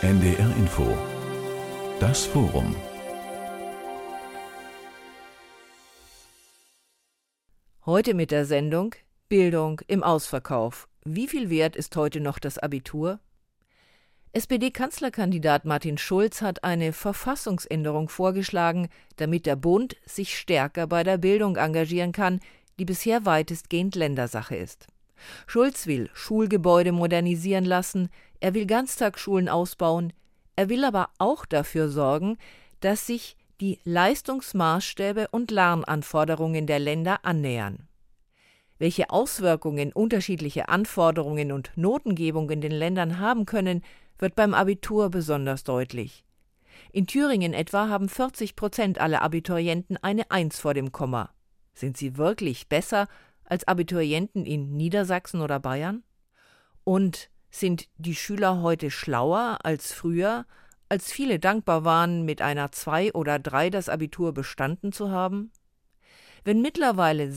NDR Info. Das Forum. Heute mit der Sendung Bildung im Ausverkauf. Wie viel wert ist heute noch das Abitur? SPD-Kanzlerkandidat Martin Schulz hat eine Verfassungsänderung vorgeschlagen, damit der Bund sich stärker bei der Bildung engagieren kann, die bisher weitestgehend Ländersache ist. Schulz will Schulgebäude modernisieren lassen, er will Ganztagsschulen ausbauen, er will aber auch dafür sorgen, dass sich die Leistungsmaßstäbe und Lernanforderungen der Länder annähern. Welche Auswirkungen unterschiedliche Anforderungen und Notengebung in den Ländern haben können, wird beim Abitur besonders deutlich. In Thüringen etwa haben 40% aller Abiturienten eine 1 vor dem Komma. Sind sie wirklich besser als Abiturienten in Niedersachsen oder Bayern? Und sind die Schüler heute schlauer als früher, als viele dankbar waren, mit einer 2 oder 3 das Abitur bestanden zu haben? Wenn mittlerweile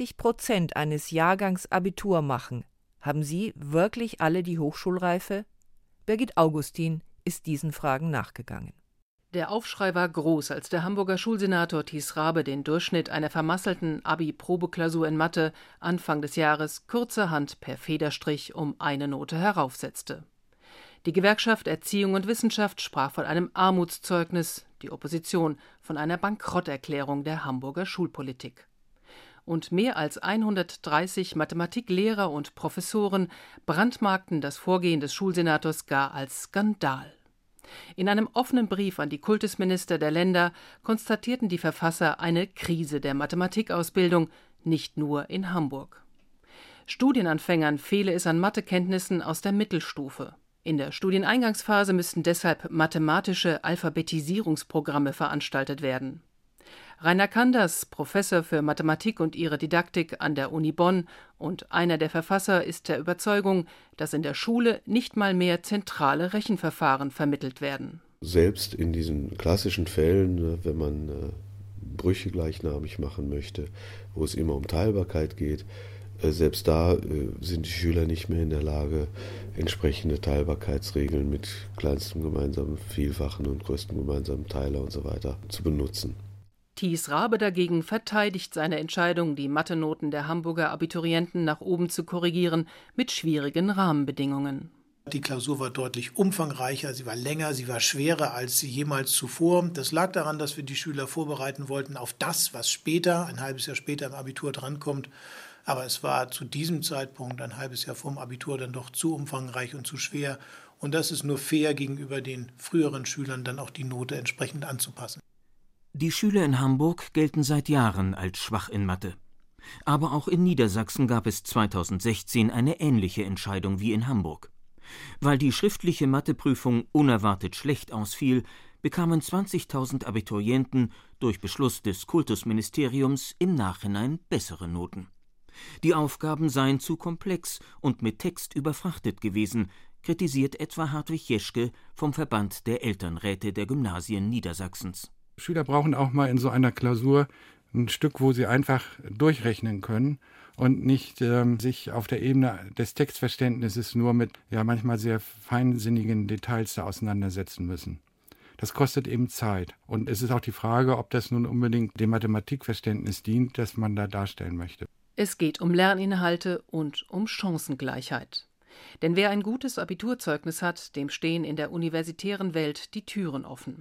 60% eines Jahrgangs Abitur machen, haben sie wirklich alle die Hochschulreife? Birgit Augustin ist diesen Fragen nachgegangen. Der Aufschrei war groß, als der Hamburger Schulsenator Thies Raabe den Durchschnitt einer vermasselten Abi-Probeklausur in Mathe Anfang des Jahres kurzerhand per Federstrich um eine Note heraufsetzte. Die Gewerkschaft Erziehung und Wissenschaft sprach von einem Armutszeugnis, die Opposition von einer Bankrotterklärung der Hamburger Schulpolitik. Und mehr als 130 Mathematiklehrer und Professoren brandmarkten das Vorgehen des Schulsenators gar als Skandal. In einem offenen Brief an die Kultusminister der Länder konstatierten die Verfasser eine Krise der Mathematikausbildung, nicht nur in Hamburg. Studienanfängern fehle es an Mathekenntnissen aus der Mittelstufe. In der Studieneingangsphase müssten deshalb mathematische Alphabetisierungsprogramme veranstaltet werden. Rainer Kanders, Professor für Mathematik und ihre Didaktik an der Uni Bonn und einer der Verfasser, ist der Überzeugung, dass in der Schule nicht mal mehr zentrale Rechenverfahren vermittelt werden. Selbst in diesen klassischen Fällen, wenn man Brüche gleichnamig machen möchte, wo es immer um Teilbarkeit geht, selbst da sind die Schüler nicht mehr in der Lage, entsprechende Teilbarkeitsregeln mit kleinstem gemeinsamen Vielfachen und größtem gemeinsamen Teiler und so weiter zu benutzen. Thies Raabe dagegen verteidigt seine Entscheidung, die Mathe-Noten der Hamburger Abiturienten nach oben zu korrigieren, mit schwierigen Rahmenbedingungen. Die Klausur war deutlich umfangreicher, sie war länger, sie war schwerer als jemals zuvor. Das lag daran, dass wir die Schüler vorbereiten wollten auf das, was später, ein halbes Jahr später im Abitur drankommt. Aber es war zu diesem Zeitpunkt, ein halbes Jahr vor dem Abitur, dann doch zu umfangreich und zu schwer. Und das ist nur fair, gegenüber den früheren Schülern dann auch die Note entsprechend anzupassen. Die Schüler in Hamburg gelten seit Jahren als schwach in Mathe. Aber auch in Niedersachsen gab es 2016 eine ähnliche Entscheidung wie in Hamburg. Weil die schriftliche Matheprüfung unerwartet schlecht ausfiel, bekamen 20.000 Abiturienten durch Beschluss des Kultusministeriums im Nachhinein bessere Noten. Die Aufgaben seien zu komplex und mit Text überfrachtet gewesen, kritisiert etwa Hartwig Jeschke vom Verband der Elternräte der Gymnasien Niedersachsens. Schüler brauchen auch mal in so einer Klausur ein Stück, wo sie einfach durchrechnen können und nicht sich auf der Ebene des Textverständnisses nur mit manchmal sehr feinsinnigen Details da auseinandersetzen müssen. Das kostet eben Zeit. Und es ist auch die Frage, ob das nun unbedingt dem Mathematikverständnis dient, das man da darstellen möchte. Es geht um Lerninhalte und um Chancengleichheit. Denn wer ein gutes Abiturzeugnis hat, dem stehen in der universitären Welt die Türen offen.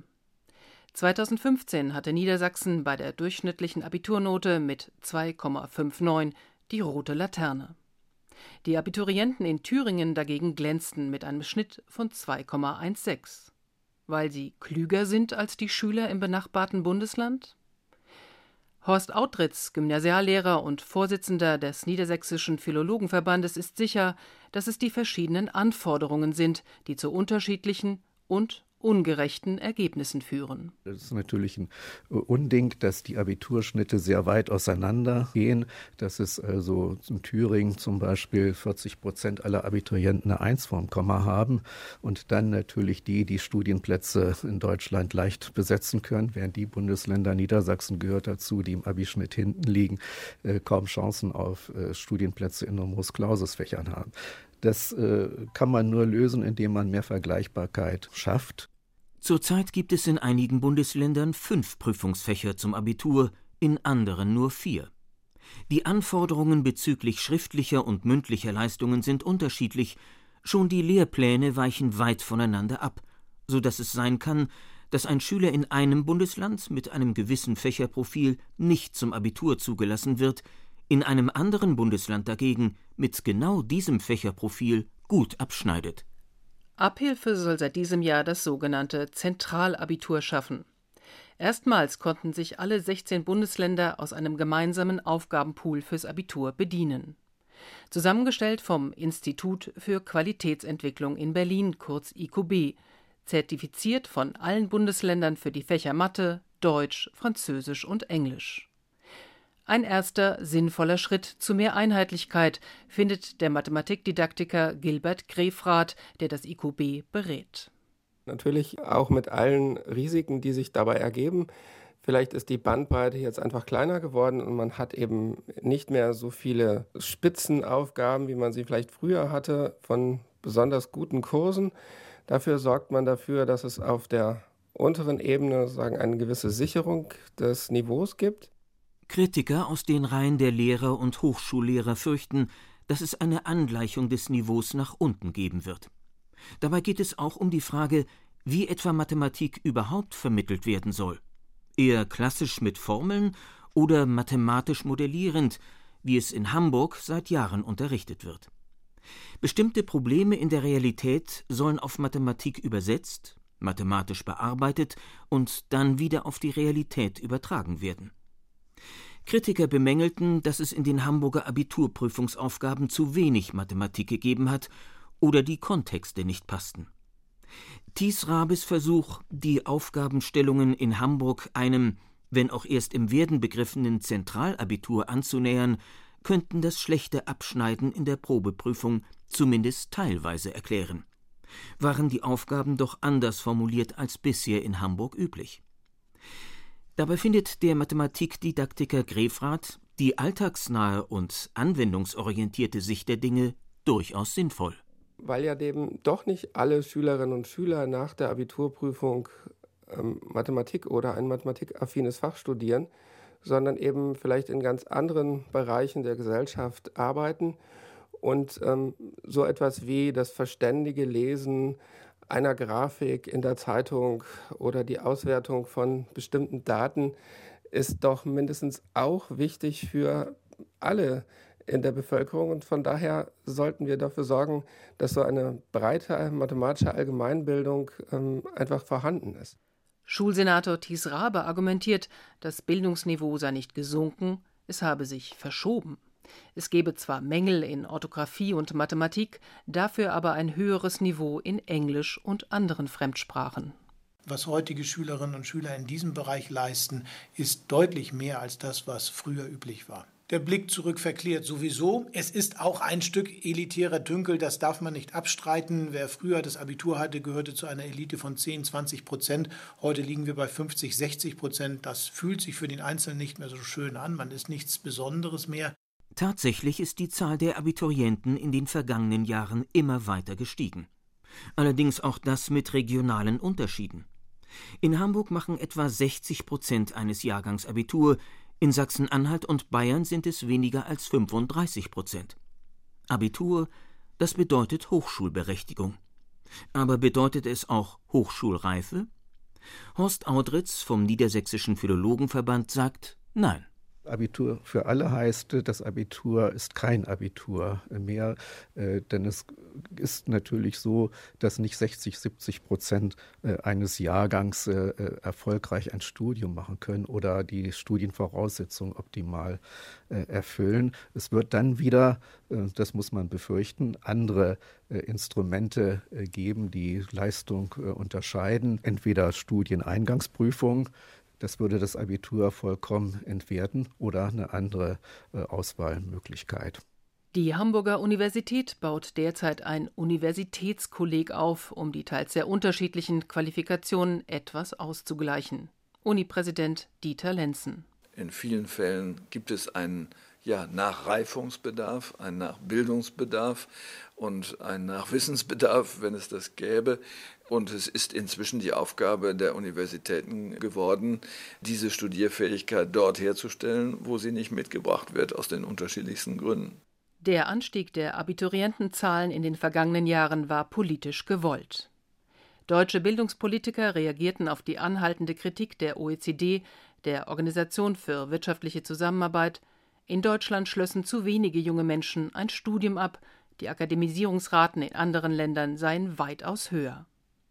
2015 hatte Niedersachsen bei der durchschnittlichen Abiturnote mit 2,59 die rote Laterne. Die Abiturienten in Thüringen dagegen glänzten mit einem Schnitt von 2,16. Weil sie klüger sind als die Schüler im benachbarten Bundesland? Horst Autritz, Gymnasiallehrer und Vorsitzender des Niedersächsischen Philologenverbandes, ist sicher, dass es die verschiedenen Anforderungen sind, die zu unterschiedlichen und ungerechten Ergebnissen führen. Das ist natürlich ein Unding, dass die Abiturschnitte sehr weit auseinander gehen. Dass es also in Thüringen zum Beispiel 40% aller Abiturienten eine 1 vorm Komma haben und dann natürlich die Studienplätze in Deutschland leicht besetzen können, während die Bundesländer, Niedersachsen gehört dazu, die im Abi-Schnitt hinten liegen, kaum Chancen auf Studienplätze in Numerus Clausus-Fächern haben. Das kann man nur lösen, indem man mehr Vergleichbarkeit schafft. Zurzeit gibt es in einigen Bundesländern 5 Prüfungsfächer zum Abitur, in anderen nur 4. Die Anforderungen bezüglich schriftlicher und mündlicher Leistungen sind unterschiedlich, schon die Lehrpläne weichen weit voneinander ab, so dass es sein kann, dass ein Schüler in einem Bundesland mit einem gewissen Fächerprofil nicht zum Abitur zugelassen wird, in einem anderen Bundesland dagegen mit genau diesem Fächerprofil gut abschneidet. Abhilfe soll seit diesem Jahr das sogenannte Zentralabitur schaffen. Erstmals konnten sich alle 16 Bundesländer aus einem gemeinsamen Aufgabenpool fürs Abitur bedienen. Zusammengestellt vom Institut für Qualitätsentwicklung in Berlin, kurz IQB, zertifiziert von allen Bundesländern für die Fächer Mathe, Deutsch, Französisch und Englisch. Ein erster sinnvoller Schritt zu mehr Einheitlichkeit, findet der Mathematikdidaktiker Gilbert Grefrath, der das IQB berät. Natürlich auch mit allen Risiken, die sich dabei ergeben. Vielleicht ist die Bandbreite jetzt einfach kleiner geworden und man hat eben nicht mehr so viele Spitzenaufgaben, wie man sie vielleicht früher hatte, von besonders guten Kursen. Dafür sorgt man dafür, dass es auf der unteren Ebene eine gewisse Sicherung des Niveaus gibt. Kritiker aus den Reihen der Lehrer und Hochschullehrer fürchten, dass es eine Angleichung des Niveaus nach unten geben wird. Dabei geht es auch um die Frage, wie etwa Mathematik überhaupt vermittelt werden soll. Eher klassisch mit Formeln oder mathematisch modellierend, wie es in Hamburg seit Jahren unterrichtet wird. Bestimmte Probleme in der Realität sollen auf Mathematik übersetzt, mathematisch bearbeitet und dann wieder auf die Realität übertragen werden. Kritiker bemängelten, dass es in den Hamburger Abiturprüfungsaufgaben zu wenig Mathematik gegeben hat oder die Kontexte nicht passten. Thies Rabes Versuch, die Aufgabenstellungen in Hamburg einem, wenn auch erst im Werden begriffenen Zentralabitur anzunähern, könnten das schlechte Abschneiden in der Probeprüfung zumindest teilweise erklären. Waren die Aufgaben doch anders formuliert als bisher in Hamburg üblich. Dabei findet der Mathematikdidaktiker Grefrath die alltagsnahe und anwendungsorientierte Sicht der Dinge durchaus sinnvoll. Weil ja eben doch nicht alle Schülerinnen und Schüler nach der Abiturprüfung Mathematik oder ein mathematikaffines Fach studieren, sondern eben vielleicht in ganz anderen Bereichen der Gesellschaft arbeiten und so etwas wie das verständige Lesen einer Grafik in der Zeitung oder die Auswertung von bestimmten Daten ist doch mindestens auch wichtig für alle in der Bevölkerung. Und von daher sollten wir dafür sorgen, dass so eine breite mathematische Allgemeinbildung einfach vorhanden ist. Schulsenator Thies Rabe argumentiert, das Bildungsniveau sei nicht gesunken, es habe sich verschoben. Es gebe zwar Mängel in Orthographie und Mathematik, dafür aber ein höheres Niveau in Englisch und anderen Fremdsprachen. Was heutige Schülerinnen und Schüler in diesem Bereich leisten, ist deutlich mehr als das, was früher üblich war. Der Blick zurück verklärt sowieso. Es ist auch ein Stück elitärer Dünkel, das darf man nicht abstreiten. Wer früher das Abitur hatte, gehörte zu einer Elite von 10-20%. Heute liegen wir bei 50-60%. Das fühlt sich für den Einzelnen nicht mehr so schön an. Man ist nichts Besonderes mehr. Tatsächlich ist die Zahl der Abiturienten in den vergangenen Jahren immer weiter gestiegen. Allerdings auch das mit regionalen Unterschieden. In Hamburg machen etwa 60% eines Jahrgangs Abitur, in Sachsen-Anhalt und Bayern sind es weniger als 35%. Abitur, das bedeutet Hochschulberechtigung. Aber bedeutet es auch Hochschulreife? Horst Audritz vom Niedersächsischen Philologenverband sagt nein. Abitur für alle heißt, das Abitur ist kein Abitur mehr, denn es ist natürlich so, dass nicht 60-70% eines Jahrgangs erfolgreich ein Studium machen können oder die Studienvoraussetzungen optimal erfüllen. Es wird dann wieder, das muss man befürchten, andere Instrumente geben, die Leistung unterscheiden, entweder Studieneingangsprüfung, das würde das Abitur vollkommen entwerten oder eine andere Auswahlmöglichkeit. Die Hamburger Universität baut derzeit ein Universitätskolleg auf, um die teils sehr unterschiedlichen Qualifikationen etwas auszugleichen. Unipräsident Dieter Lenzen. In vielen Fällen gibt es einen Nachreifungsbedarf, ein Nachbildungsbedarf und ein Nachwissensbedarf, wenn es das gäbe. Und es ist inzwischen die Aufgabe der Universitäten geworden, diese Studierfähigkeit dort herzustellen, wo sie nicht mitgebracht wird, aus den unterschiedlichsten Gründen. Der Anstieg der Abiturientenzahlen in den vergangenen Jahren war politisch gewollt. Deutsche Bildungspolitiker reagierten auf die anhaltende Kritik der OECD, der Organisation für wirtschaftliche Zusammenarbeit. In Deutschland schlössen zu wenige junge Menschen ein Studium ab, die Akademisierungsraten in anderen Ländern seien weitaus höher.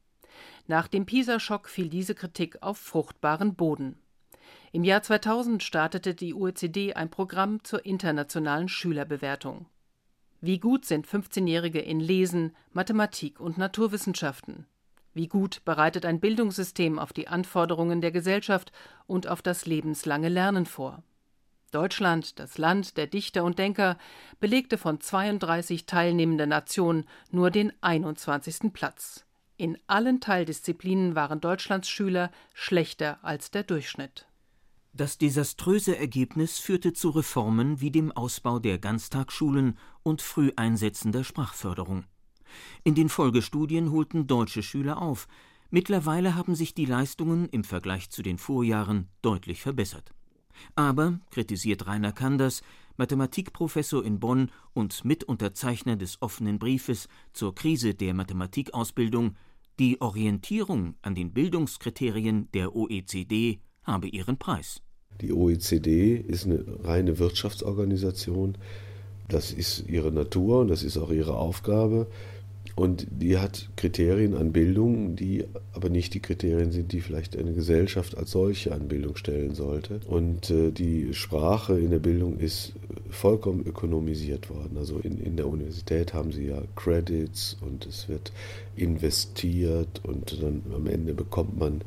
Nach dem PISA-Schock fiel diese Kritik auf fruchtbaren Boden. Im Jahr 2000 startete die OECD ein Programm zur internationalen Schülerbewertung. Wie gut sind 15-Jährige in Lesen, Mathematik und Naturwissenschaften? Wie gut bereitet ein Bildungssystem auf die Anforderungen der Gesellschaft und auf das lebenslange Lernen vor? Deutschland, das Land der Dichter und Denker, belegte von 32 teilnehmenden Nationen nur den 21. Platz. In allen Teildisziplinen waren Deutschlands Schüler schlechter als der Durchschnitt. Das desaströse Ergebnis führte zu Reformen wie dem Ausbau der Ganztagsschulen und früheinsetzender Sprachförderung. In den Folgestudien holten deutsche Schüler auf. Mittlerweile haben sich die Leistungen im Vergleich zu den Vorjahren deutlich verbessert. Aber, kritisiert Rainer Kanders, Mathematikprofessor in Bonn und Mitunterzeichner des offenen Briefes zur Krise der Mathematikausbildung, die Orientierung an den Bildungskriterien der OECD habe ihren Preis. Die OECD ist eine reine Wirtschaftsorganisation. Das ist ihre Natur und das ist auch ihre Aufgabe. Und die hat Kriterien an Bildung, die aber nicht die Kriterien sind, die vielleicht eine Gesellschaft als solche an Bildung stellen sollte. Und die Sprache in der Bildung ist vollkommen ökonomisiert worden. Also in der Universität haben sie ja Credits und es wird investiert und dann am Ende bekommt man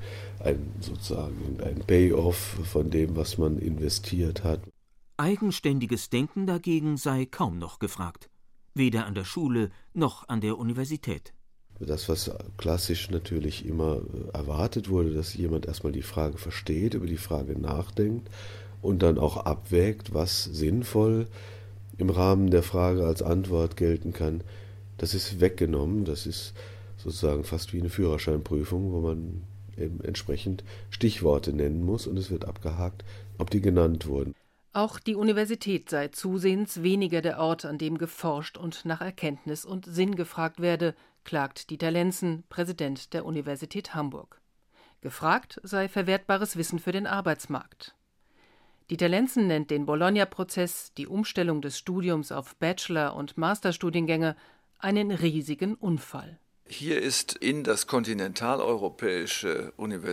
sozusagen ein Payoff von dem, was man investiert hat. Eigenständiges Denken dagegen sei kaum noch gefragt. Weder an der Schule noch an der Universität. Das, was klassisch natürlich immer erwartet wurde, dass jemand erstmal die Frage versteht, über die Frage nachdenkt und dann auch abwägt, was sinnvoll im Rahmen der Frage als Antwort gelten kann, das ist weggenommen. Das ist sozusagen fast wie eine Führerscheinprüfung, wo man eben entsprechend Stichworte nennen muss und es wird abgehakt, ob die genannt wurden. Auch die Universität sei zusehends weniger der Ort, an dem geforscht und nach Erkenntnis und Sinn gefragt werde, klagt Dieter Lenzen, Präsident der Universität Hamburg. Gefragt sei verwertbares Wissen für den Arbeitsmarkt. Dieter Lenzen nennt den Bologna-Prozess, die Umstellung des Studiums auf Bachelor- und Masterstudiengänge, einen riesigen Unfall. Hier ist in das kontinentaleuropäische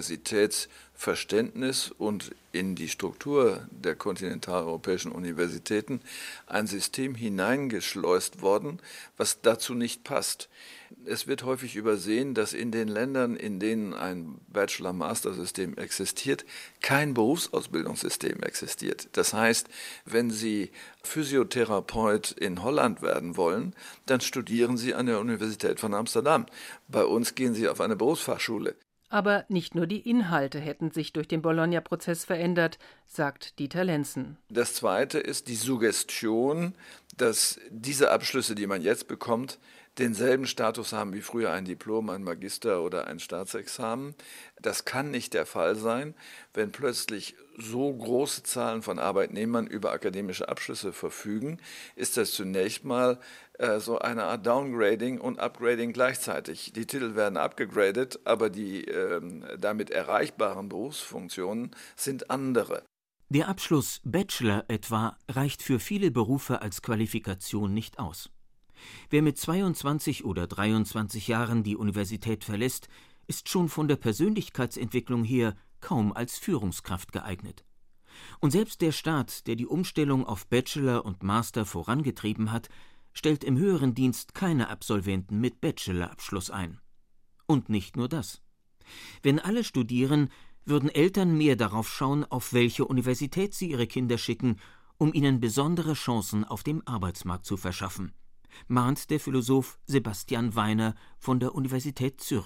Universitätsverständnis und in die Struktur der kontinentaleuropäischen Universitäten ein System hineingeschleust worden, was dazu nicht passt. Es wird häufig übersehen, dass in den Ländern, in denen ein Bachelor-Master-System existiert, kein Berufsausbildungssystem existiert. Das heißt, wenn Sie Physiotherapeut in Holland werden wollen, dann studieren Sie an der Universität von Amsterdam. Bei uns gehen Sie auf eine Berufsfachschule. Aber nicht nur die Inhalte hätten sich durch den Bologna-Prozess verändert, sagt Dieter Lenzen. Das Zweite ist die Suggestion, dass diese Abschlüsse, die man jetzt bekommt, denselben Status haben wie früher ein Diplom, ein Magister oder ein Staatsexamen. Das kann nicht der Fall sein, wenn plötzlich so große Zahlen von Arbeitnehmern über akademische Abschlüsse verfügen, ist das zunächst mal so eine Art Downgrading und Upgrading gleichzeitig. Die Titel werden abgegradet, aber die damit erreichbaren Berufsfunktionen sind andere. Der Abschluss Bachelor etwa reicht für viele Berufe als Qualifikation nicht aus. Wer mit 22 oder 23 Jahren die Universität verlässt, ist schon von der Persönlichkeitsentwicklung her kaum als Führungskraft geeignet. Und selbst der Staat, der die Umstellung auf Bachelor und Master vorangetrieben hat, stellt im höheren Dienst keine Absolventen mit Bachelorabschluss ein. Und nicht nur das. Wenn alle studieren, würden Eltern mehr darauf schauen, auf welche Universität sie ihre Kinder schicken, um ihnen besondere Chancen auf dem Arbeitsmarkt zu verschaffen, mahnt der Philosoph Sebastian Weiner von der Universität Zürich.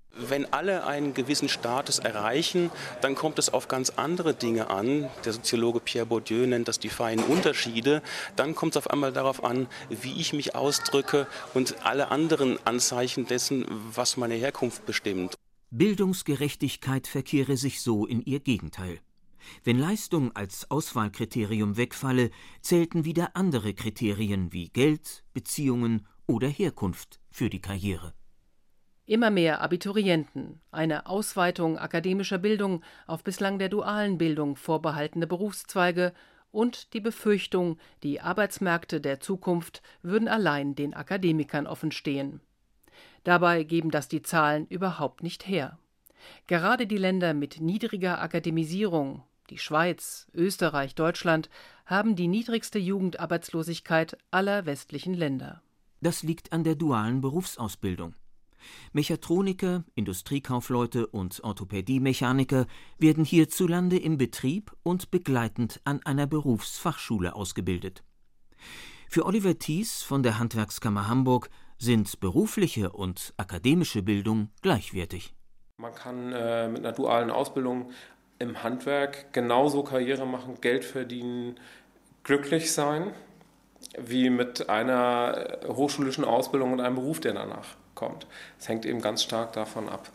Wenn alle einen gewissen Status erreichen, dann kommt es auf ganz andere Dinge an. Der Soziologe Pierre Bourdieu nennt das die feinen Unterschiede. Dann kommt es auf einmal darauf an, wie ich mich ausdrücke und alle anderen Anzeichen dessen, was meine Herkunft bestimmt. Bildungsgerechtigkeit verkehre sich so in ihr Gegenteil. Wenn Leistung als Auswahlkriterium wegfalle, zählten wieder andere Kriterien wie Geld, Beziehungen oder Herkunft für die Karriere. Immer mehr Abiturienten, eine Ausweitung akademischer Bildung auf bislang der dualen Bildung vorbehaltene Berufszweige und die Befürchtung, die Arbeitsmärkte der Zukunft würden allein den Akademikern offenstehen. Dabei geben das die Zahlen überhaupt nicht her. Gerade die Länder mit niedriger Akademisierung, die Schweiz, Österreich, Deutschland, haben die niedrigste Jugendarbeitslosigkeit aller westlichen Länder. Das liegt an der dualen Berufsausbildung. Mechatroniker, Industriekaufleute und Orthopädie-Mechaniker werden hierzulande im Betrieb und begleitend an einer Berufsfachschule ausgebildet. Für Oliver Thies von der Handwerkskammer Hamburg sind berufliche und akademische Bildung gleichwertig. Man kann mit einer dualen Ausbildung im Handwerk genauso Karriere machen, Geld verdienen, glücklich sein, wie mit einer hochschulischen Ausbildung und einem Beruf, der danach kommt. Es hängt eben ganz stark davon ab,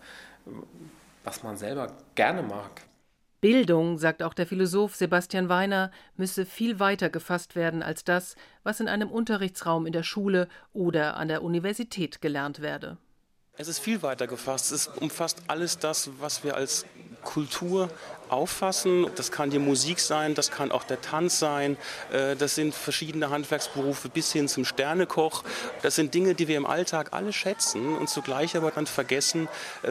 was man selber gerne mag. Bildung, sagt auch der Philosoph Sebastian Weiner, müsse viel weiter gefasst werden als das, was in einem Unterrichtsraum in der Schule oder an der Universität gelernt werde. Es ist viel weiter gefasst. Es umfasst alles das, was wir als Kultur auffassen. Das kann die Musik sein, das kann auch der Tanz sein. Das sind verschiedene Handwerksberufe bis hin zum Sternekoch. Das sind Dinge, die wir im Alltag alle schätzen und zugleich aber dann vergessen,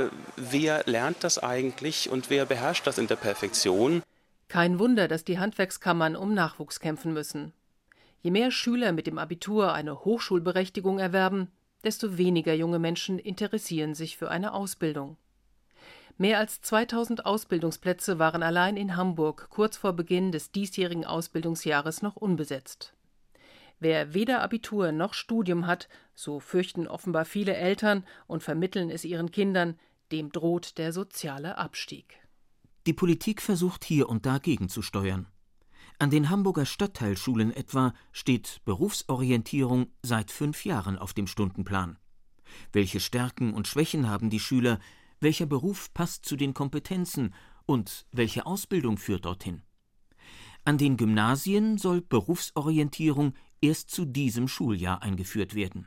wer lernt das eigentlich und wer beherrscht das in der Perfektion. Kein Wunder, dass die Handwerkskammern um Nachwuchs kämpfen müssen. Je mehr Schüler mit dem Abitur eine Hochschulberechtigung erwerben, desto weniger junge Menschen interessieren sich für eine Ausbildung. Mehr als 2000 Ausbildungsplätze waren allein in Hamburg kurz vor Beginn des diesjährigen Ausbildungsjahres noch unbesetzt. Wer weder Abitur noch Studium hat, so fürchten offenbar viele Eltern und vermitteln es ihren Kindern, dem droht der soziale Abstieg. Die Politik versucht hier und da gegenzusteuern. An den Hamburger Stadtteilschulen etwa steht Berufsorientierung seit 5 Jahren auf dem Stundenplan. Welche Stärken und Schwächen haben die Schüler? Welcher Beruf passt zu den Kompetenzen? Und welche Ausbildung führt dorthin? An den Gymnasien soll Berufsorientierung erst zu diesem Schuljahr eingeführt werden.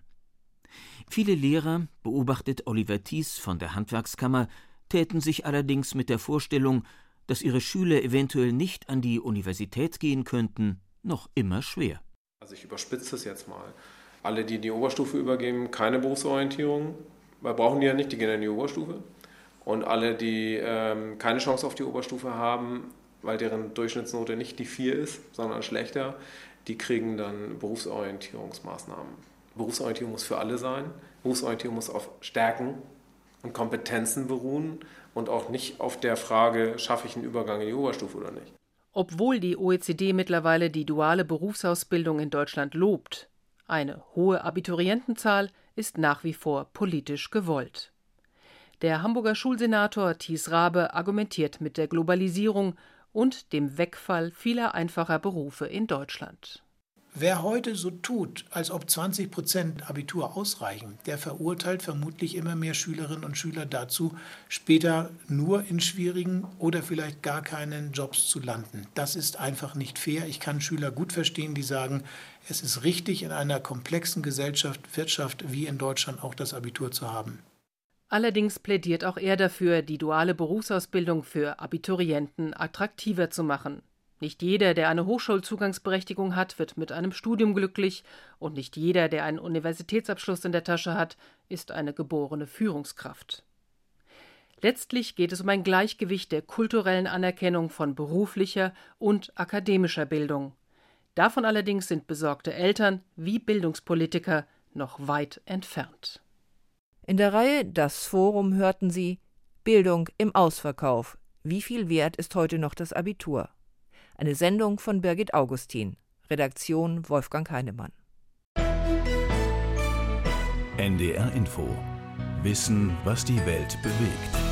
Viele Lehrer, beobachtet Oliver Thies von der Handwerkskammer, täten sich allerdings mit der Vorstellung, dass ihre Schüler eventuell nicht an die Universität gehen könnten, noch immer schwer. Also ich überspitze es jetzt mal. Alle, die Oberstufe übergeben, keine Berufsorientierung, weil brauchen die ja nicht, die gehen in die Oberstufe. Und alle, die keine Chance auf die Oberstufe haben, weil deren Durchschnittsnote nicht die 4 ist, sondern schlechter, die kriegen dann Berufsorientierungsmaßnahmen. Berufsorientierung muss für alle sein. Berufsorientierung muss auf Stärken und Kompetenzen beruhen und auch nicht auf der Frage, schaffe ich einen Übergang in die Oberstufe oder nicht. Obwohl die OECD mittlerweile die duale Berufsausbildung in Deutschland lobt, eine hohe Abiturientenzahl ist nach wie vor politisch gewollt. Der Hamburger Schulsenator Thies Rabe argumentiert mit der Globalisierung und dem Wegfall vieler einfacher Berufe in Deutschland. Wer heute so tut, als ob 20% Abitur ausreichen, der verurteilt vermutlich immer mehr Schülerinnen und Schüler dazu, später nur in schwierigen oder vielleicht gar keinen Jobs zu landen. Das ist einfach nicht fair. Ich kann Schüler gut verstehen, die sagen, es ist richtig, in einer komplexen Wirtschaft wie in Deutschland auch das Abitur zu haben. Allerdings plädiert auch er dafür, die duale Berufsausbildung für Abiturienten attraktiver zu machen. Nicht jeder, der eine Hochschulzugangsberechtigung hat, wird mit einem Studium glücklich, und nicht jeder, der einen Universitätsabschluss in der Tasche hat, ist eine geborene Führungskraft. Letztlich geht es um ein Gleichgewicht der kulturellen Anerkennung von beruflicher und akademischer Bildung. Davon allerdings sind besorgte Eltern wie Bildungspolitiker noch weit entfernt. In der Reihe Das Forum hörten Sie Bildung im Ausverkauf. Wie viel wert ist heute noch das Abitur? Eine Sendung von Birgit Augustin. Redaktion Wolfgang Heinemann. NDR Info. Wissen, was die Welt bewegt.